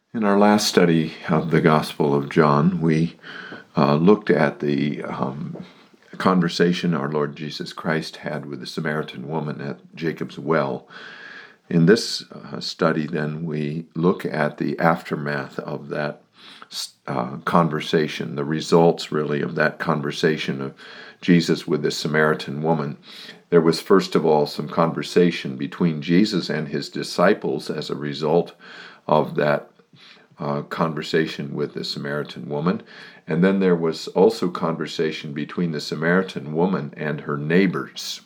In our last study of the Gospel of John, we looked at the conversation our Lord Jesus Christ had with the Samaritan woman at Jacob's well. In this study, then, we look at the aftermath of that conversation, the results, really, of that conversation of Jesus with the Samaritan woman. There was, first of all, some conversation between Jesus and his disciples as a result of that conversation with the Samaritan woman. And then there was also conversation between the Samaritan woman and her neighbors.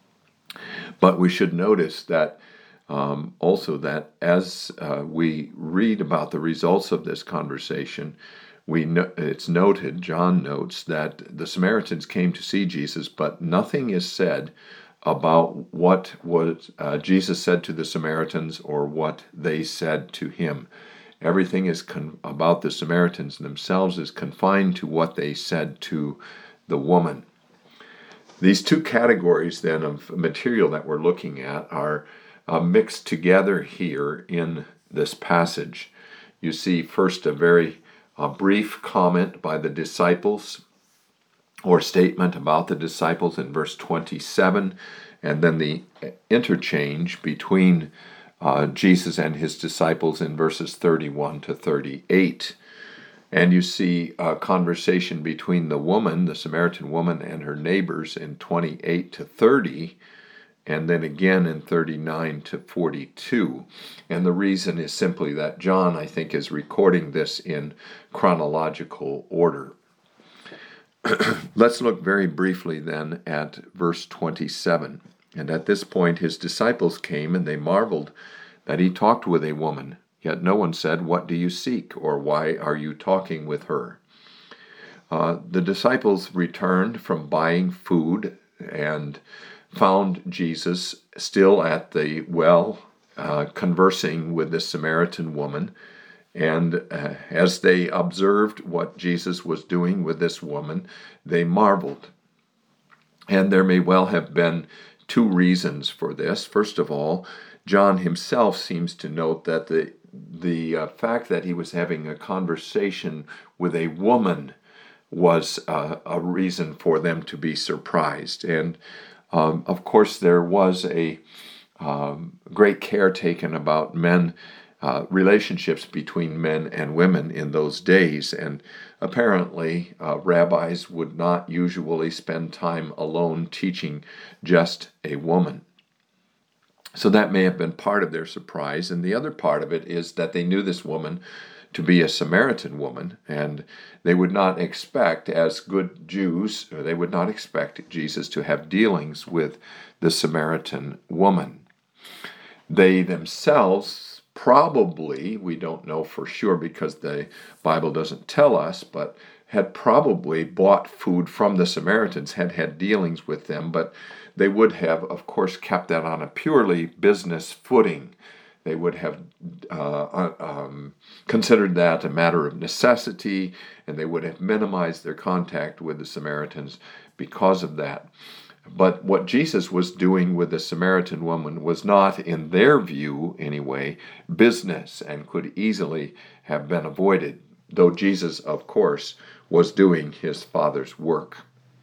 But we should notice that also that as we read about the results of this conversation, it's noted, John notes, that the Samaritans came to see Jesus, but nothing is said about what Jesus said to the Samaritans or what they said to him. Everything is about the Samaritans themselves is confined to what they said to the woman. These two categories, then, of material that we're looking at are mixed together here in this passage. You see, first, a very brief comment by the disciples, or statement about the disciples in verse 27, and then the interchange between Jesus and his disciples in verses 31 to 38. And you see a conversation between the Samaritan woman, and her neighbors in 28 to 30, and then again in 39 to 42. And the reason is simply that John, I think, is recording this in chronological order. Let's look very briefly then at verse 27. And at this point his disciples came, and they marveled that he talked with a woman. Yet no one said, "What do you seek?" or "Why are you talking with her?" The disciples returned from buying food and found Jesus still at the well, conversing with the Samaritan woman. And as they observed what Jesus was doing with this woman, they marveled. And there may well have been two reasons for this. First of all, John himself seems to note that the fact that he was having a conversation with a woman was a reason for them to be surprised. And of course, there was a great care taken about relationships between men and women in those days, and apparently rabbis would not usually spend time alone teaching just a woman. So that may have been part of their surprise, and the other part of it is that they knew this woman to be a Samaritan woman, and they would not expect, as good Jews, they would not expect Jesus to have dealings with the Samaritan woman. They themselves probably, we don't know for sure because the Bible doesn't tell us, but had probably bought food from the Samaritans, had had dealings with them, but they would have, of course, kept that on a purely business footing. They would have considered that a matter of necessity, and they would have minimized their contact with the Samaritans because of that. But what Jesus was doing with the Samaritan woman was not, in their view anyway, business, and could easily have been avoided, though Jesus, of course, was doing his Father's work.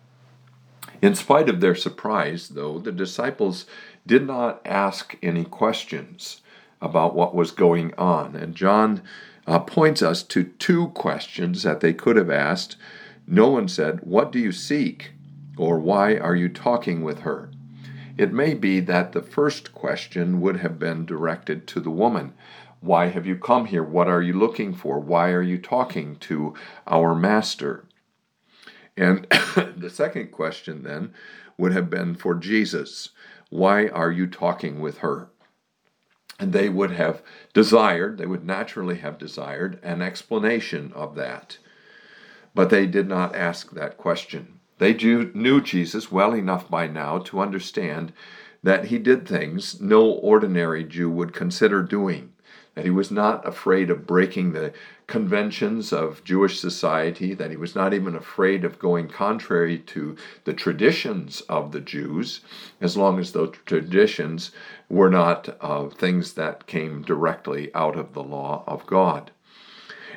In spite of their surprise, though, the disciples did not ask any questions about what was going on. And John points us to two questions that they could have asked. No one said, "What do you seek?" or "Why are you talking with her?" It may be that the first question would have been directed to the woman. "Why have you come here? What are you looking for? Why are you talking to our master?" And the second question then would have been for Jesus. "Why are you talking with her?" And they would naturally have desired an explanation of that. But they did not ask that question. They knew Jesus well enough by now to understand that he did things no ordinary Jew would consider doing, that he was not afraid of breaking the conventions of Jewish society, that he was not even afraid of going contrary to the traditions of the Jews, as long as those traditions were not things that came directly out of the law of God.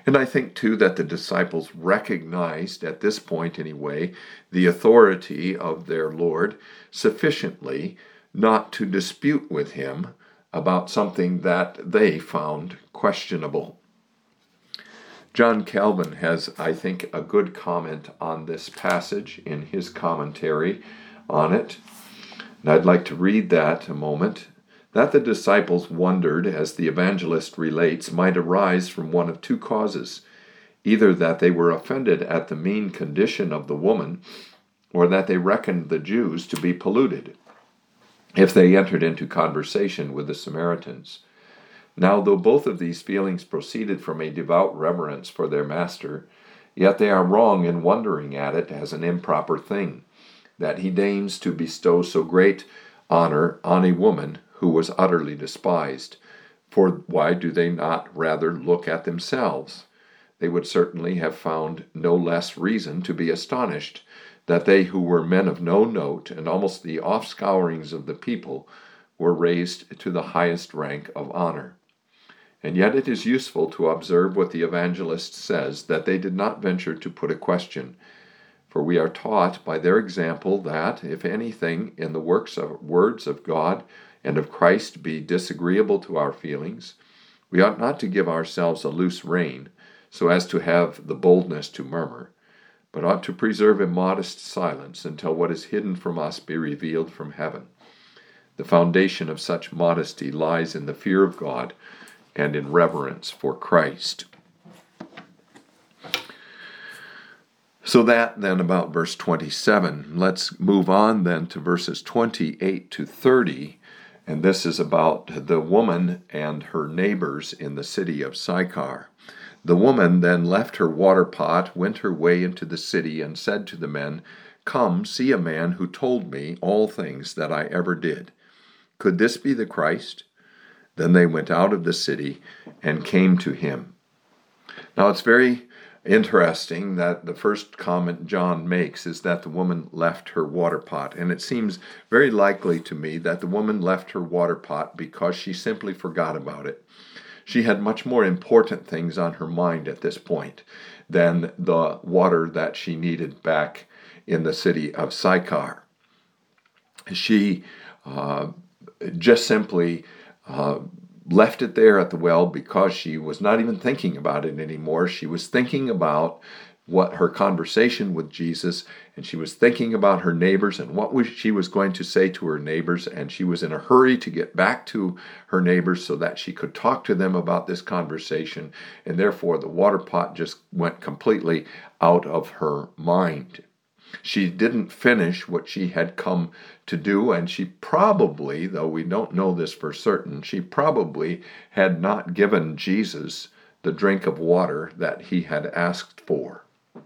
And I think, too, that the disciples recognized, at this point anyway, the authority of their Lord sufficiently not to dispute with him about something that they found questionable. John Calvin has, I think, a good comment on this passage in his commentary on it. And I'd like to read that a moment. That the disciples wondered, as the evangelist relates, might arise from one of two causes, either that they were offended at the mean condition of the woman, or that they reckoned the Jews to be polluted, if they entered into conversation with the Samaritans. Now, though both of these feelings proceeded from a devout reverence for their master, yet they are wrong in wondering at it as an improper thing, that he deigns to bestow so great honor on a woman who was utterly despised. For why do they not rather look at themselves? They would certainly have found no less reason to be astonished that they who were men of no note and almost the offscourings of the people were raised to the highest rank of honor. And yet it is useful to observe what the evangelist says, that they did not venture to put a question. For we are taught by their example that, if anything in the words of God and of Christ be disagreeable to our feelings, we ought not to give ourselves a loose rein, so as to have the boldness to murmur, but ought to preserve a modest silence until what is hidden from us be revealed from heaven. The foundation of such modesty lies in the fear of God and in reverence for Christ. So that then about verse 27. Let's move on then to verses 28 to 30, and this is about the woman and her neighbors in the city of Sychar. The woman then left her water pot, went her way into the city, and said to the men, "Come, see a man who told me all things that I ever did. Could this be the Christ?" Then they went out of the city and came to him. Now it's very interesting that the first comment John makes is that the woman left her water pot. And it seems very likely to me that the woman left her water pot because she simply forgot about it. She had much more important things on her mind at this point than the water that she needed back in the city of Sychar. She just simply left it there at the well because she was not even thinking about it anymore. She was thinking about what her conversation with Jesus, and she was thinking about her neighbors and what she was going to say to her neighbors, and she was in a hurry to get back to her neighbors so that she could talk to them about this conversation, and therefore the water pot just went completely out of her mind. She didn't finish what she had come to do, and she probably, though we don't know this for certain, she probably had not given Jesus the drink of water that he had asked for.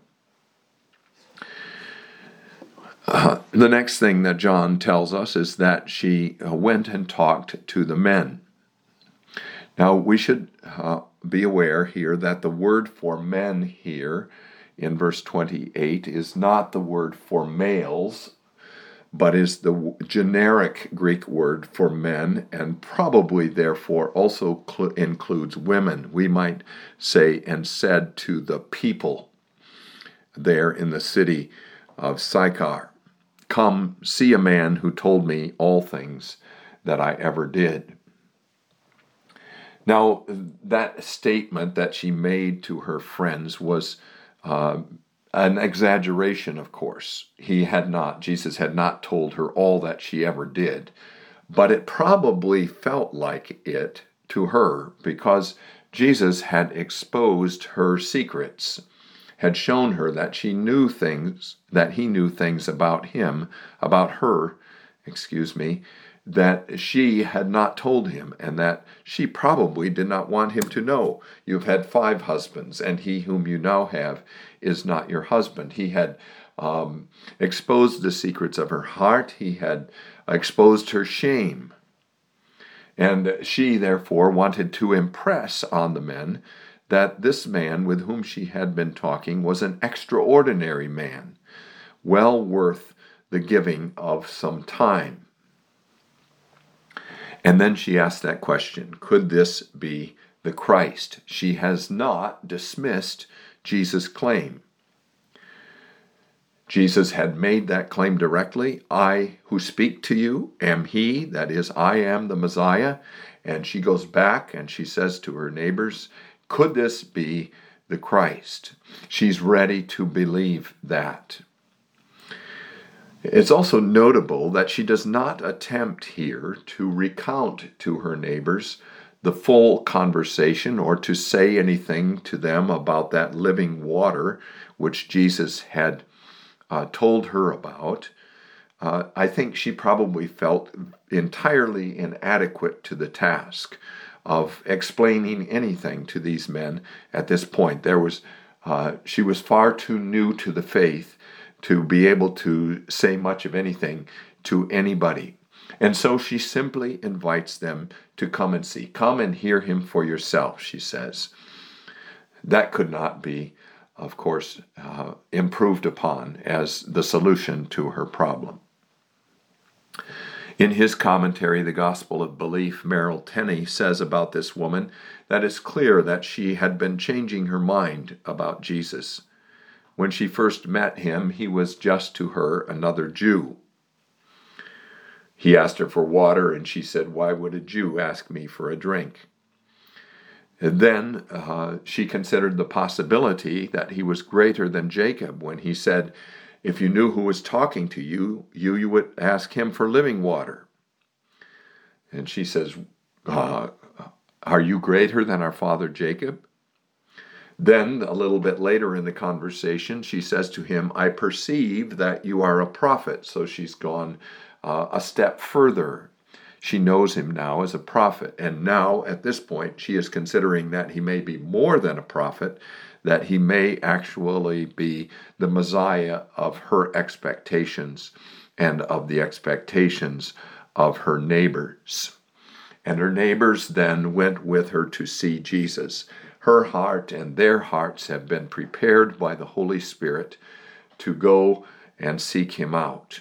The next thing that John tells us is that she went and talked to the men. Now, we should be aware here that the word for men here in verse 28 is not the word for males, but is the generic Greek word for men, and probably therefore also includes women. We might say, and said to the people there in the city of Sychar, "Come, see a man who told me all things that I ever did." Now, that statement that she made to her friends was an exaggeration, of course. Jesus had not told her all that she ever did, but it probably felt like it to her because Jesus had exposed her secrets, had shown her that he knew things about her, that she had not told him, and that she probably did not want him to know. "You've had 5 husbands, and he whom you now have is not your husband." He had exposed the secrets of her heart. He had exposed her shame. And she, therefore, wanted to impress on the men that this man with whom she had been talking was an extraordinary man, well worth the giving of some time. And then she asked that question, could this be the Christ. She has not dismissed Jesus' claim. Jesus had made that claim directly. I who speak to you am he, that is, I am the Messiah. And she goes back and she says to her neighbors, could this be the Christ? She's ready to believe that. It's also notable that she does not attempt here to recount to her neighbors the full conversation or to say anything to them about that living water which Jesus had told her about. I think she probably felt entirely inadequate to the task of explaining anything to these men at this point. She was far too new to the faith to be able to say much of anything to anybody. And so she simply invites them to come and see. Come and hear him for yourself, she says. That could not be, of course, improved upon as the solution to her problem. In his commentary, The Gospel of Belief, Merrill Tenney says about this woman that it's clear that she had been changing her mind about Jesus. When she first met him, he was just to her another Jew. He asked her for water, and she said, "Why would a Jew ask me for a drink?" And then she considered the possibility that he was greater than Jacob when he said, if you knew who was talking to you, you would ask him for living water. And she says, are you greater than our father Jacob? Then, a little bit later in the conversation, she says to him, I perceive that you are a prophet. So she's gone a step further. She knows him now as a prophet. And now, at this point, she is considering that he may be more than a prophet, that he may actually be the Messiah of her expectations and of the expectations of her neighbors. And her neighbors then went with her to see Jesus. Her heart and their hearts have been prepared by the Holy Spirit to go and seek him out.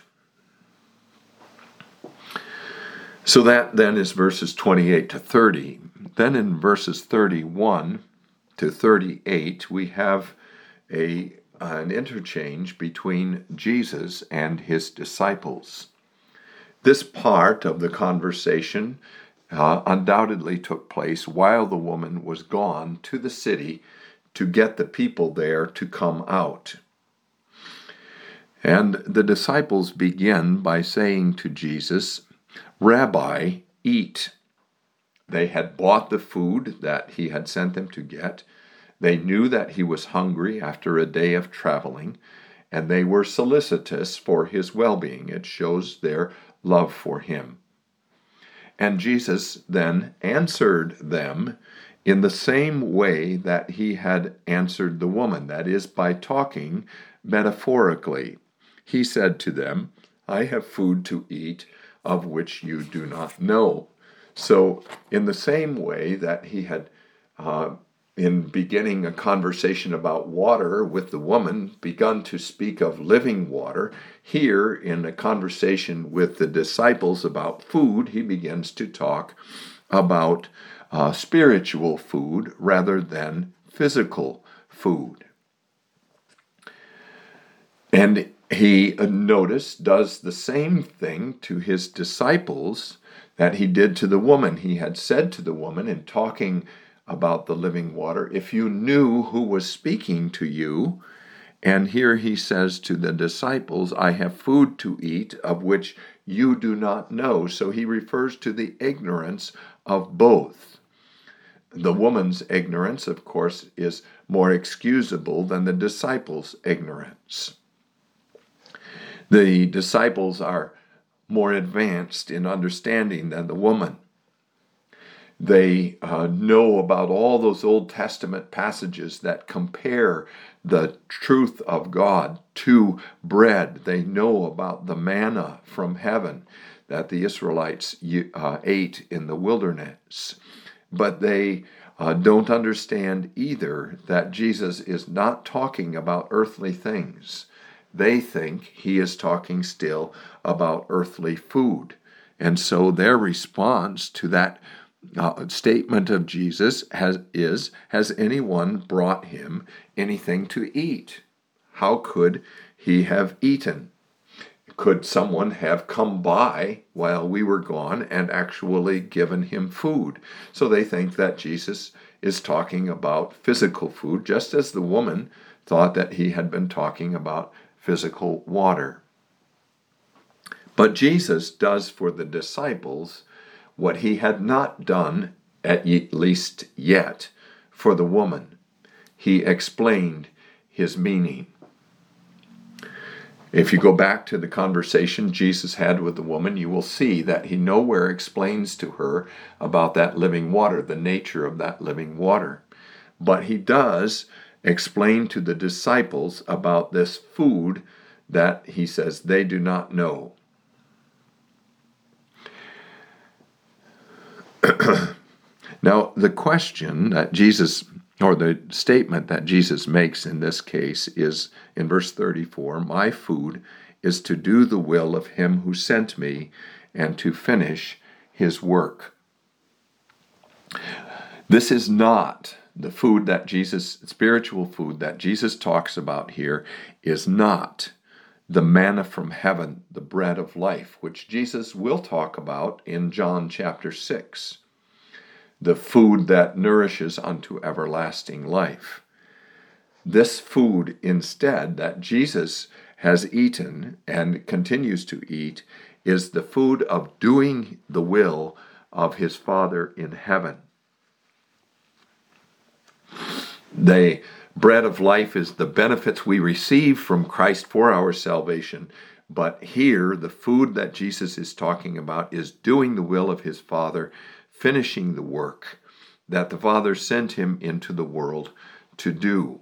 So that then is verses 28 to 30. Then in verses 31 to 38, we have an interchange between Jesus and his disciples. This part of the conversation undoubtedly took place while the woman was gone to the city to get the people there to come out. And the disciples begin by saying to Jesus, Rabbi, eat. They had bought the food that he had sent them to get. They knew that he was hungry after a day of traveling, and they were solicitous for his well-being. It shows their love for him. And Jesus then answered them in the same way that he had answered the woman, that is, by talking metaphorically. He said to them, I have food to eat of which you do not know. So in the same way that he had, in beginning a conversation about water with the woman, begun to speak of living water, here in a conversation with the disciples about food, he begins to talk about spiritual food rather than physical food. And he, notice, does the same thing to his disciples that he did to the woman. He had said to the woman in talking about the living water, if you knew who was speaking to you, and here he says to the disciples, I have food to eat of which you do not know. So he refers to the ignorance of both. The woman's ignorance, of course, is more excusable than the disciples' ignorance. The disciples are more advanced in understanding than the woman. They know about all those Old Testament passages that compare the truth of God to bread. They know about the manna from heaven that the Israelites ate in the wilderness. But they don't understand either that Jesus is not talking about earthly things. They think he is talking still about earthly food. And so their response to that statement of Jesus has anyone brought him anything to eat? How could he have eaten? Could someone have come by while we were gone and actually given him food? So they think that Jesus is talking about physical food, just as the woman thought that he had been talking about physical water. But Jesus does for the disciples what he had not done, at least yet, for the woman. He explained his meaning. If you go back to the conversation Jesus had with the woman, you will see that he nowhere explains to her about that living water, the nature of that living water. But he does explain to the disciples about this food that he says they do not know. Now, the question that Jesus, or the statement that Jesus makes in this case is in verse 34, "My food is to do the will of him who sent me and to finish his work." This is not the food that spiritual food that Jesus talks about here is not the manna from heaven, the bread of life, which Jesus will talk about in John chapter 6, the food that nourishes unto everlasting life. This food instead that Jesus has eaten and continues to eat is the food of doing the will of his Father in heaven. The bread of life is the benefits we receive from Christ for our salvation. But here, the food that Jesus is talking about is doing the will of his Father, finishing the work that the Father sent him into the world to do.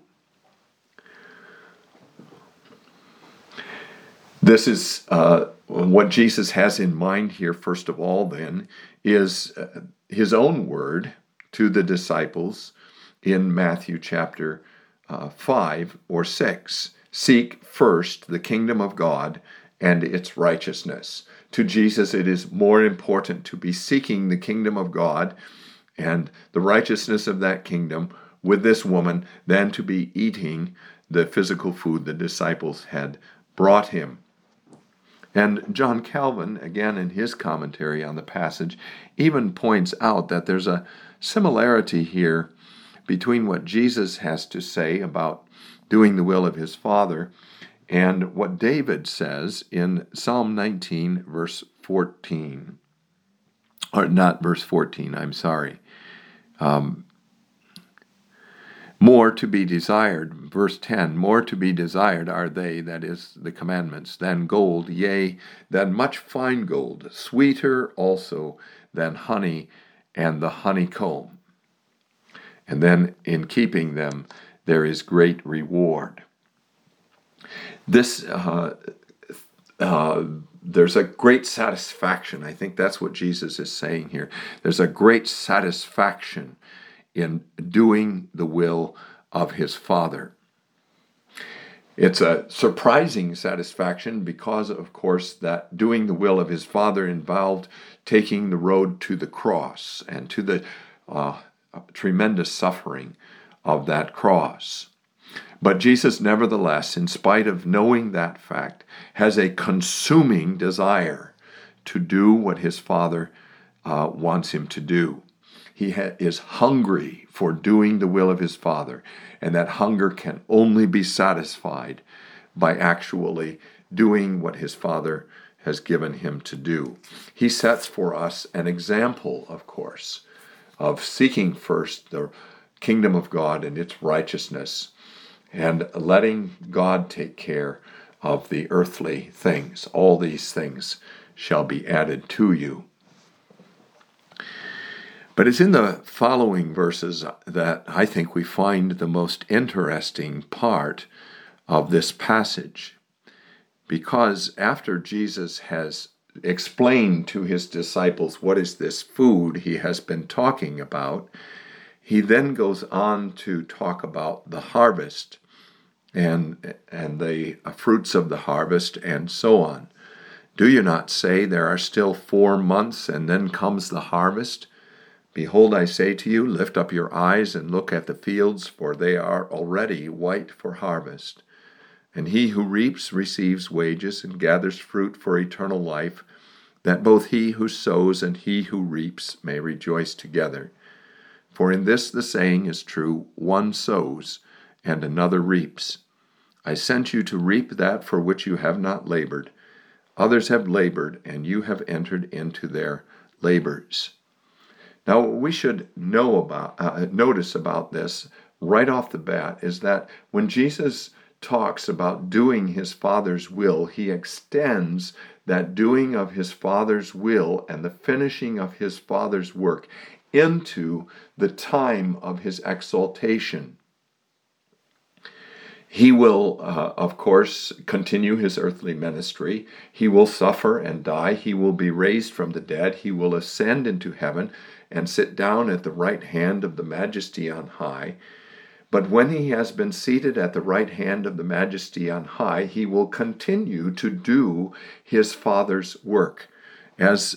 This is what Jesus has in mind here, first of all, then, is his own word to the disciples in Matthew chapter 5 or 6. Seek first the kingdom of God and its righteousness. To Jesus, it is more important to be seeking the kingdom of God and the righteousness of that kingdom with this woman than to be eating the physical food the disciples had brought him. And John Calvin, again in his commentary on the passage, even points out that there's a similarity here between what Jesus has to say about doing the will of his Father and what David says in Psalm 19, verse 14. Or not verse 14, I'm sorry. More to be desired, verse 10, more to be desired are they, that is, the commandments, than gold, yea, than much fine gold, sweeter also than honey and the honeycomb. And then in keeping them, there is great reward. There's a great satisfaction. I think that's what Jesus is saying here. There's a great satisfaction in doing the will of his Father. It's a surprising satisfaction because, of course, that doing the will of his Father involved taking the road to the cross and to the tremendous suffering of that cross. But Jesus, nevertheless, in spite of knowing that fact, has a consuming desire to do what his Father wants him to do. He is hungry for doing the will of his Father, and that hunger can only be satisfied by actually doing what his Father has given him to do. He sets for us an example, of course, of seeking first the kingdom of God and its righteousness, and letting God take care of the earthly things. All these things shall be added to you. But it's in the following verses that I think we find the most interesting part of this passage. Because after Jesus has explained to his disciples what is this food he has been talking about, he then goes on to talk about the harvest and the fruits of the harvest and so on. Do you not say there are still 4 months and then comes the harvest? Behold, I say to you, lift up your eyes and look at the fields, for they are already white for harvest. And he who reaps receives wages and gathers fruit for eternal life, that both he who sows and he who reaps may rejoice together. For in this the saying is true, one sows and another reaps. I sent you to reap that for which you have not labored. Others have labored, and you have entered into their labors. Now, what we should notice about this right off the bat is that when Jesus talks about doing his Father's will, he extends that doing of his Father's will and the finishing of his Father's work into the time of his exaltation. He will, of course, continue his earthly ministry. He will suffer and die. He will be raised from the dead. He will ascend into heaven and sit down at the right hand of the Majesty on high. But when he has been seated at the right hand of the Majesty on high, he will continue to do his Father's work, as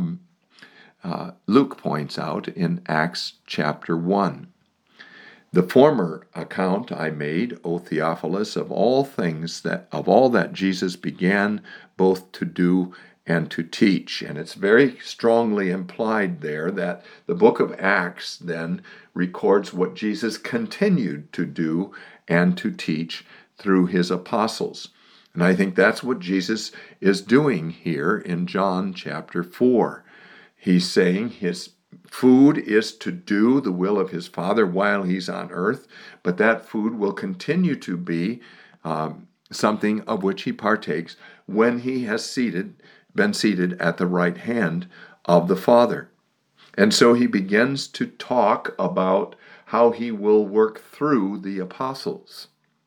Luke points out in Acts chapter 1. The former account I made, O Theophilus, of all that Jesus began both to do and to teach. And it's very strongly implied there that the book of Acts then records what Jesus continued to do and to teach through his apostles. And I think that's what Jesus is doing here in John chapter 4. He's saying his food is to do the will of his Father while he's on earth, but that food will continue to be something of which he partakes when he has been seated at the right hand of the Father. And so he begins to talk about how he will work through the apostles.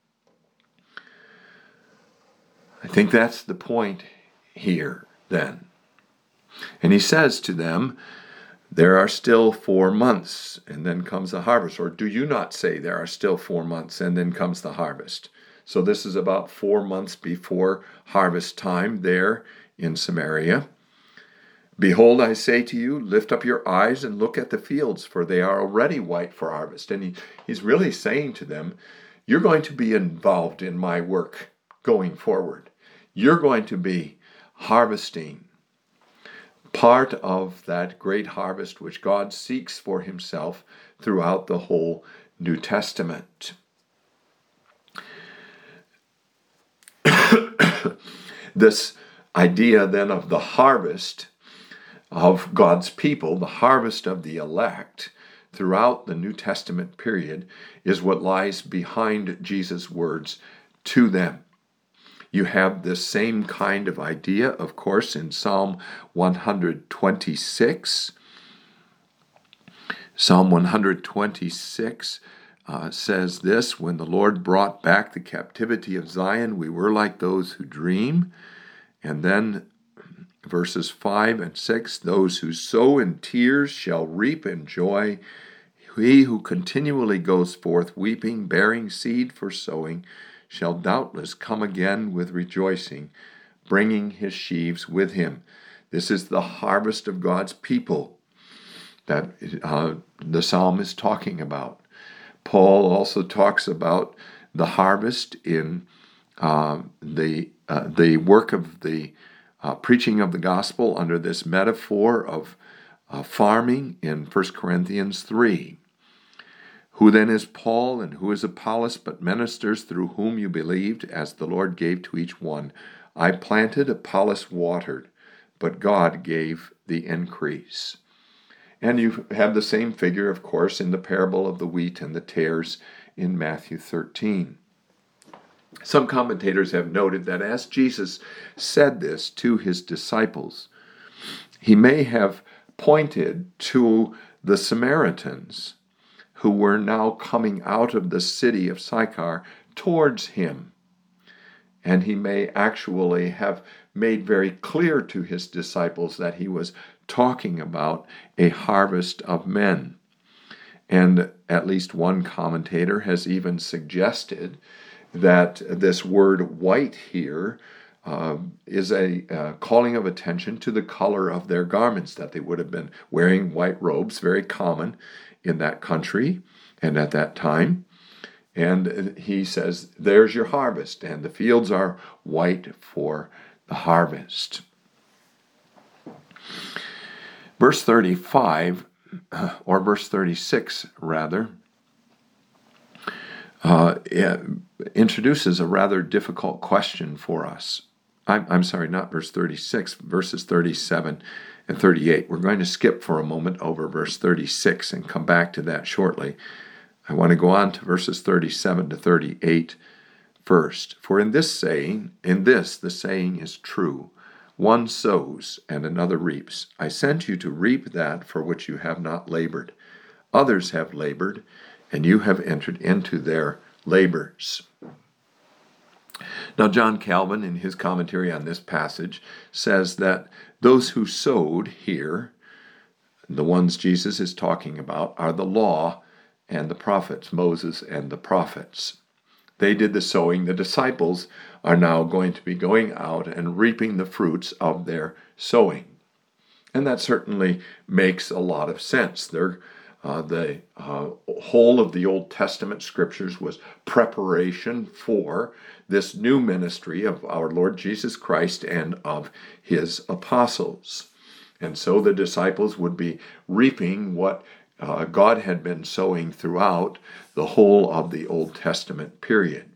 I think that's the point here then. And he says to them, there are still 4 months, and then comes the harvest. Or do you not say there are still 4 months, and then comes the harvest? So this is about 4 months before harvest time there in Samaria. Behold, I say to you, lift up your eyes and look at the fields, for they are already white for harvest. And he's really saying to them, you're going to be involved in my work going forward. You're going to be harvesting part of that great harvest which God seeks for himself throughout the whole New Testament. This idea then of the harvest of God's people, the harvest of the elect throughout the New Testament period, is what lies behind Jesus' words to them. You have this same kind of idea, of course, in Psalm 126. Psalm 126 says this, when the Lord brought back the captivity of Zion, we were like those who dream. And then verses 5 and 6, those who sow in tears shall reap in joy. He who continually goes forth weeping, bearing seed for sowing, shall doubtless come again with rejoicing, bringing his sheaves with him. This is the harvest of God's people that the psalm is talking about. Paul also talks about the harvest in the work of the preaching of the gospel under this metaphor of farming in 1 Corinthians 3. Who then is Paul and who is Apollos but ministers through whom you believed, as the Lord gave to each one? I planted, Apollos watered, but God gave the increase. And you have the same figure, of course, in the parable of the wheat and the tares in Matthew 13. Some commentators have noted that as Jesus said this to his disciples, he may have pointed to the Samaritans who were now coming out of the city of Sychar towards him. And he may actually have made very clear to his disciples that he was talking about a harvest of men. And at least one commentator has even suggested that this word white here is a calling of attention to the color of their garments, that they would have been wearing white robes, very common in that country and at that time. And he says, there's your harvest, and the fields are white for the harvest. Verse 35, or verse 36 rather, introduces a rather difficult question for us. I'm sorry, not verse 36, verses 37 and 38. We're going to skip for a moment over verse 36 and come back to that shortly. I want to go on to verses 37 to 38 first. For in this, the saying is true. One sows and another reaps. I sent you to reap that for which you have not labored. Others have labored, and you have entered into their labors. Now, John Calvin, in his commentary on this passage, says that those who sowed here, the ones Jesus is talking about, are the law and the prophets, Moses and the prophets. They did the sowing. The disciples are now going to be going out and reaping the fruits of their sowing. And that certainly makes a lot of sense. The whole of the Old Testament scriptures was preparation for this new ministry of our Lord Jesus Christ and of his apostles. And so the disciples would be reaping what God had been sowing throughout the whole of the Old Testament period.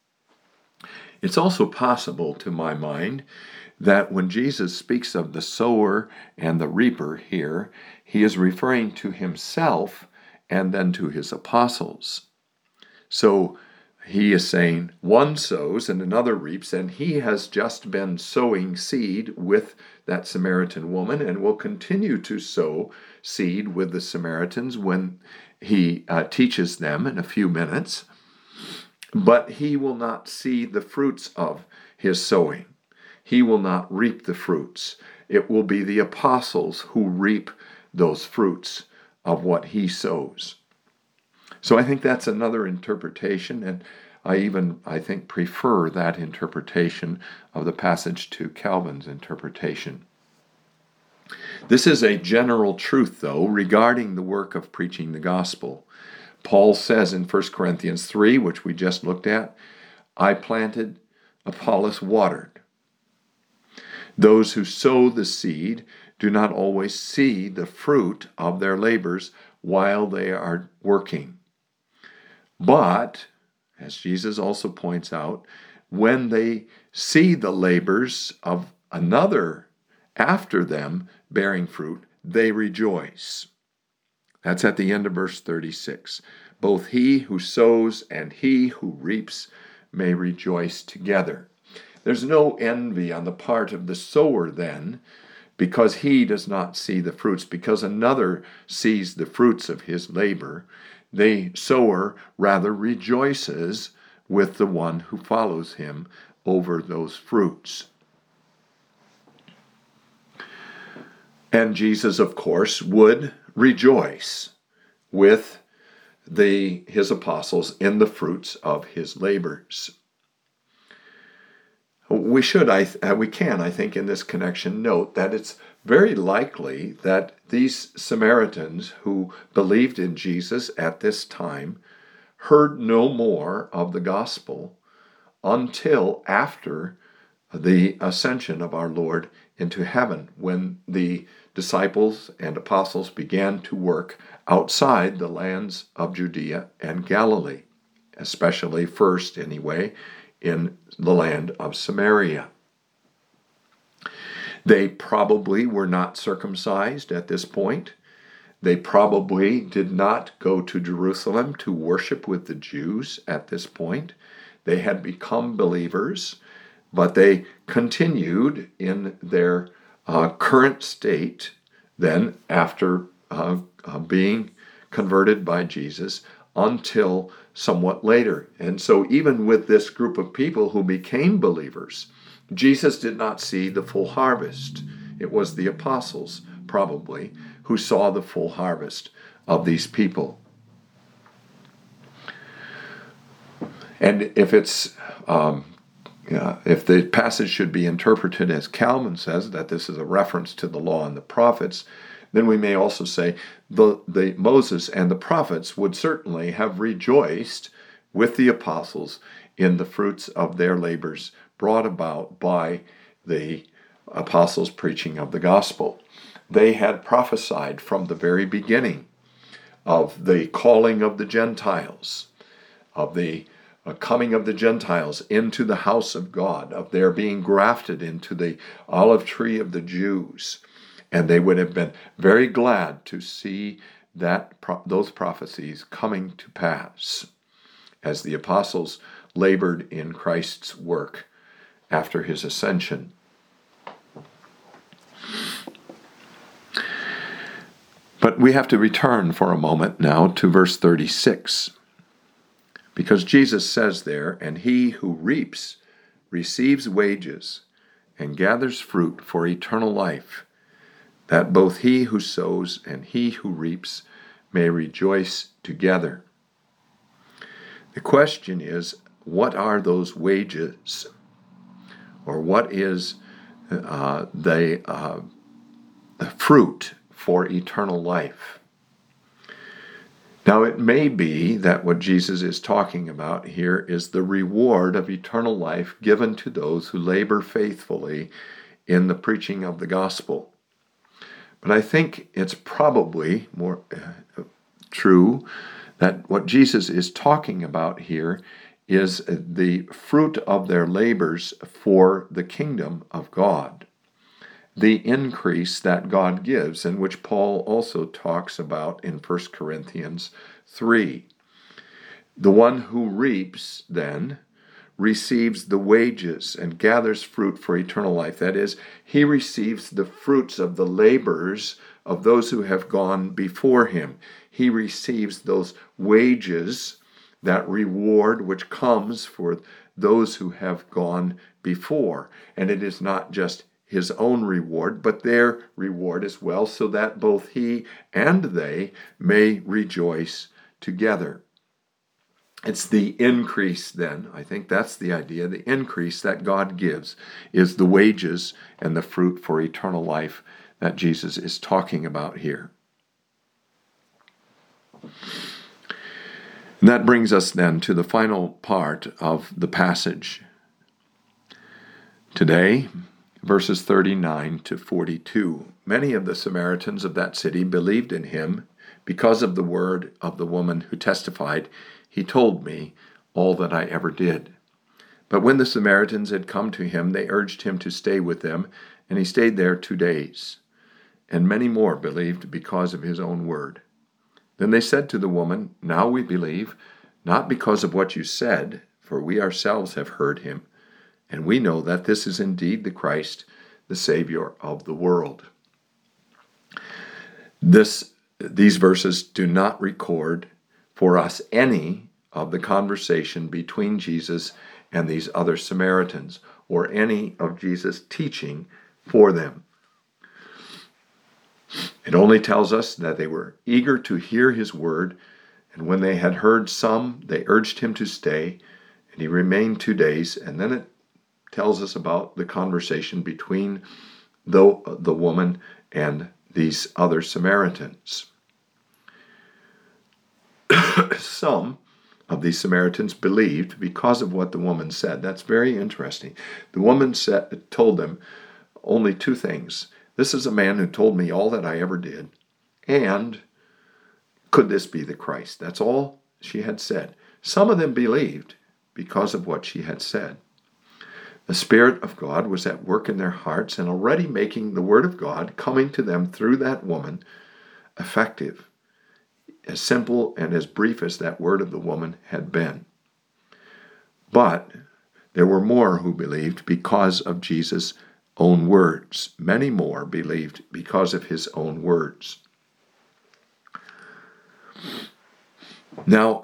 It's also possible, to my mind, that when Jesus speaks of the sower and the reaper here, he is referring to himself and then to his apostles. So he is saying one sows and another reaps, and he has just been sowing seed with that Samaritan woman and will continue to sow seed with the Samaritans when he teaches them in a few minutes. But he will not see the fruits of his sowing. He will not reap the fruits. It will be the apostles who reap those fruits of what he sows. So I think that's another interpretation, and I think, prefer that interpretation of the passage to Calvin's interpretation. This is a general truth, though, regarding the work of preaching the gospel. Paul says in 1 Corinthians 3, which we just looked at, I planted, Apollos watered. Those who sow the seed do not always see the fruit of their labors while they are working. But, as Jesus also points out, when they see the labors of another after them bearing fruit, they rejoice. That's at the end of verse 36. Both he who sows and he who reaps may rejoice together. There's no envy on the part of the sower then, because he does not see the fruits, because another sees the fruits of his labor. The sower rather rejoices with the one who follows him over those fruits. And Jesus, of course, would rejoice with his apostles in the fruits of his labors. We can, I think, in this connection note that it's very likely that these Samaritans who believed in Jesus at this time heard no more of the gospel until after the ascension of our Lord into heaven, when the disciples and apostles began to work outside the lands of Judea and Galilee, especially first, anyway, in the land of Samaria. They probably were not circumcised at this point. They probably did not go to Jerusalem to worship with the Jews at this point. They had become believers, but they continued in their current state then after being converted by Jesus until somewhat later. And so even with this group of people who became believers, Jesus did not see the full harvest. It was the apostles, probably, who saw the full harvest of these people. And if it's if the passage should be interpreted as Calvin says, that this is a reference to the law and the prophets, then we may also say the Moses and the prophets would certainly have rejoiced with the apostles in the fruits of their labors brought about by the apostles' preaching of the gospel. They had prophesied from the very beginning of the calling of the Gentiles, of the coming of the Gentiles into the house of God, of their being grafted into the olive tree of the Jews. And they would have been very glad to see those prophecies coming to pass as the apostles labored in Christ's work after his ascension. But we have to return for a moment now to verse 36. Because Jesus says there, "And he who reaps receives wages and gathers fruit for eternal life, that both he who sows and he who reaps may rejoice together." The question is, what are those wages? Or what is the fruit for eternal life? Now, it may be that what Jesus is talking about here is the reward of eternal life given to those who labor faithfully in the preaching of the gospel. But I think it's probably more true that what Jesus is talking about here is the fruit of their labors for the kingdom of God, the increase that God gives, and which Paul also talks about in 1 Corinthians 3. The one who reaps, then, receives the wages and gathers fruit for eternal life. That is, he receives the fruits of the labors of those who have gone before him. He receives those wages, that reward which comes for those who have gone before. And it is not just his own reward, but their reward as well, so that both he and they may rejoice together. It's the increase then, I think that's the idea, the increase that God gives is the wages and the fruit for eternal life that Jesus is talking about here. And that brings us then to the final part of the passage today. Verses 39 to 42. Many of the Samaritans of that city believed in him because of the word of the woman who testified, "He told me all that I ever did." But when the Samaritans had come to him, they urged him to stay with them, and he stayed there 2 days. And many more believed because of his own word. Then they said to the woman, "Now we believe, not because of what you said, for we ourselves have heard him, and we know that this is indeed the Christ, the Savior of the world." These verses do not record for us any of the conversation between Jesus and these other Samaritans, or any of Jesus' teaching for them. It only tells us that they were eager to hear his word, and when they had heard some, they urged him to stay, and he remained 2 days, and then it tells us about the conversation between the woman and these other Samaritans. Some of these Samaritans believed because of what the woman said. That's very interesting. The woman told them only 2 things. This is a man who told me all that I ever did, and could this be the Christ? That's all she had said. Some of them believed because of what she had said. The Spirit of God was at work in their hearts and already making the Word of God coming to them through that woman effective, as simple and as brief as that word of the woman had been. But there were more who believed because of Jesus' own words. Many more believed because of his own words. Now,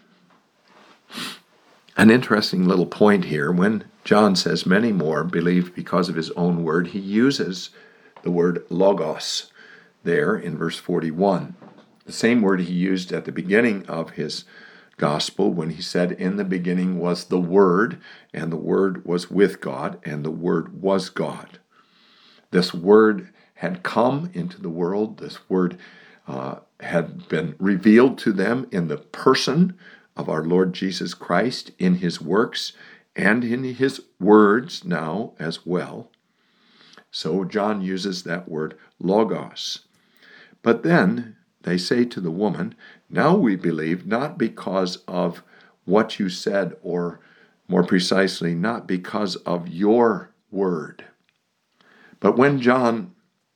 an interesting little point here. When John says many more believed because of his own word, he uses the word logos there in verse 41. The same word he used at the beginning of his gospel when he said, "In the beginning was the Word, and the Word was with God, and the Word was God." This Word had come into the world. This Word had been revealed to them in the person of our Lord Jesus Christ, in his works and in his words now as well. So John uses that word logos. But then they say to the woman, "Now we believe, not because of what you said, or more precisely, not because of your word." But when John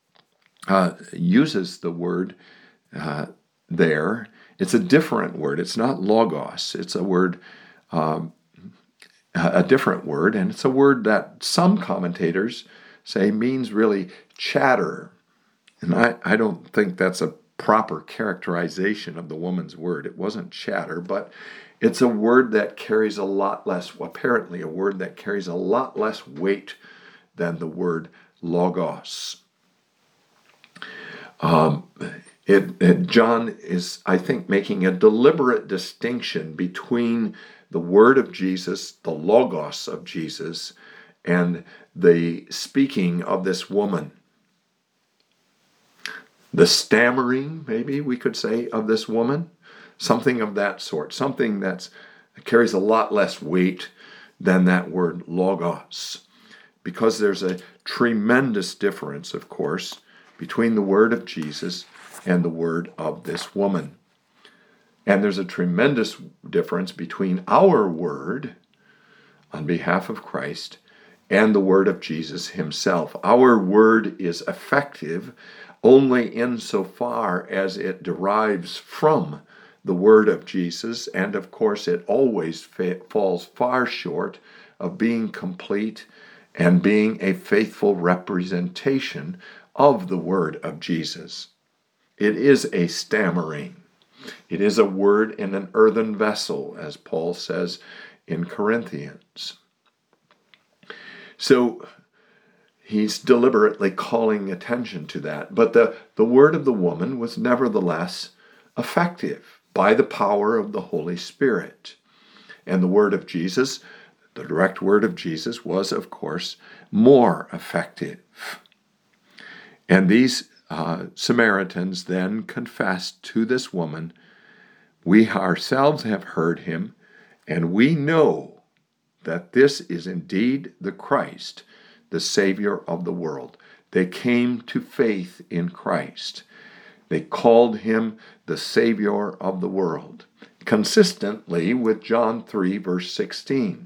uses the word there, it's a different word. It's not logos. It's a word, a different word, and it's a word that some commentators say means really chatter. And I don't think that's a proper characterization of the woman's word. It wasn't chatter, but it's a word that carries a lot less, apparently a word that carries a lot less weight than the word logos. John is, I think, making a deliberate distinction between the word of Jesus, the logos of Jesus, and the speaking of this woman. The stammering, maybe we could say, of this woman, something of that sort, something that carries a lot less weight than that word logos. Because there's a tremendous difference, of course, between the word of Jesus and the word of this woman. And there's a tremendous difference between our word on behalf of Christ and the word of Jesus himself. Our word is effective only insofar as it derives from the word of Jesus, and of course it always falls far short of being complete and being a faithful representation of the word of Jesus. It is a stammering. It is a word in an earthen vessel, as Paul says in Corinthians. So he's deliberately calling attention to that. But the word of the woman was nevertheless effective by the power of the Holy Spirit. And the word of Jesus, the direct word of Jesus, was, of course, more effective. And these Samaritans then confessed to this woman, "We ourselves have heard him, and we know that this is indeed the Christ, the Savior of the world." They came to faith in Christ. They called him the Savior of the world, consistently with John 3, verse 16.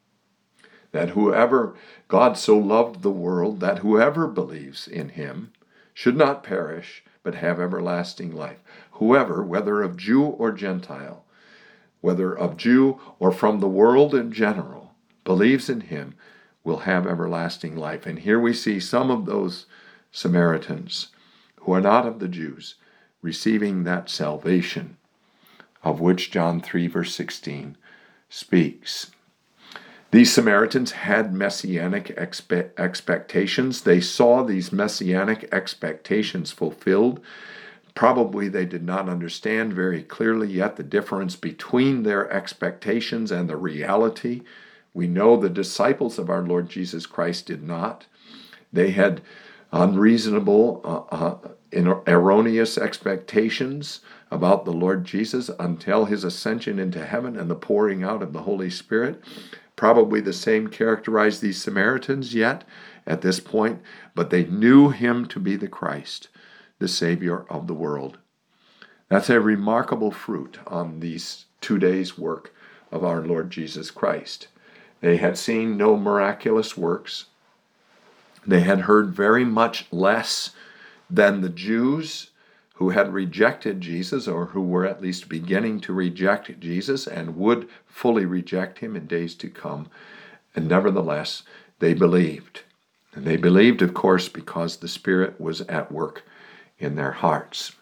That whoever, God so loved the world, that whoever believes in him should not perish, but have everlasting life. Whoever, whether of Jew or Gentile, whether of Jew or from the world in general, believes in him, will have everlasting life. And here we see some of those Samaritans who are not of the Jews receiving that salvation of which John 3, verse 16 speaks. These Samaritans had messianic expectations. They saw these messianic expectations fulfilled. Probably they did not understand very clearly yet the difference between their expectations and the reality. We know the disciples of our Lord Jesus Christ did not. They had unreasonable, erroneous expectations about the Lord Jesus until his ascension into heaven and the pouring out of the Holy Spirit. Probably the same characterized these Samaritans yet at this point, but they knew him to be the Christ, the Savior of the world. That's a remarkable fruit on these 2 days' work of our Lord Jesus Christ. They had seen no miraculous works. They had heard very much less than the Jews who had rejected Jesus, or who were at least beginning to reject Jesus and would fully reject him in days to come. And nevertheless, they believed. And they believed, of course, because the Spirit was at work in their hearts.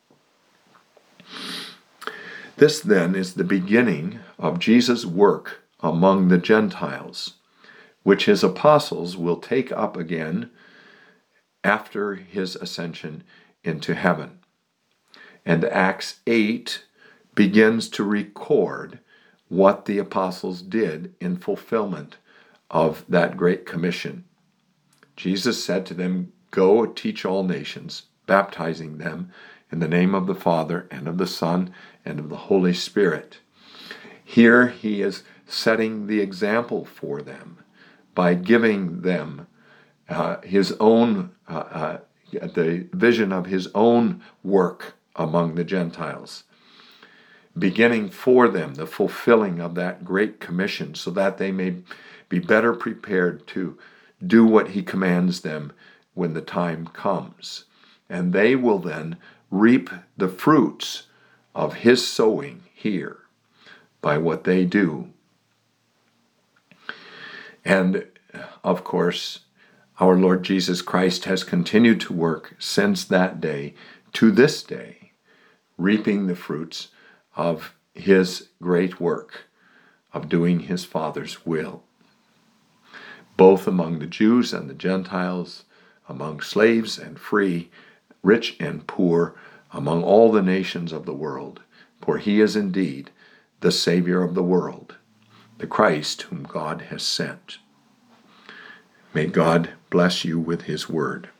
This then is the beginning of Jesus' work among the Gentiles, which his apostles will take up again after his ascension into heaven. And Acts 8 begins to record what the apostles did in fulfillment of that great commission. Jesus said to them, "Go teach all nations, baptizing them in the name of the Father and of the Son and of the Holy Spirit." Here he is setting the example for them by giving them his own, the vision of his own work among the Gentiles, beginning for them the fulfilling of that great commission so that they may be better prepared to do what he commands them when the time comes. And they will then reap the fruits of his sowing here by what they do. And of course, our Lord Jesus Christ has continued to work since that day to this day, reaping the fruits of his great work of doing his Father's will, both among the Jews and the Gentiles, among slaves and free, rich and poor, among all the nations of the world. For he is indeed the Savior of the world, the Christ whom God has sent. May God bless you with his word.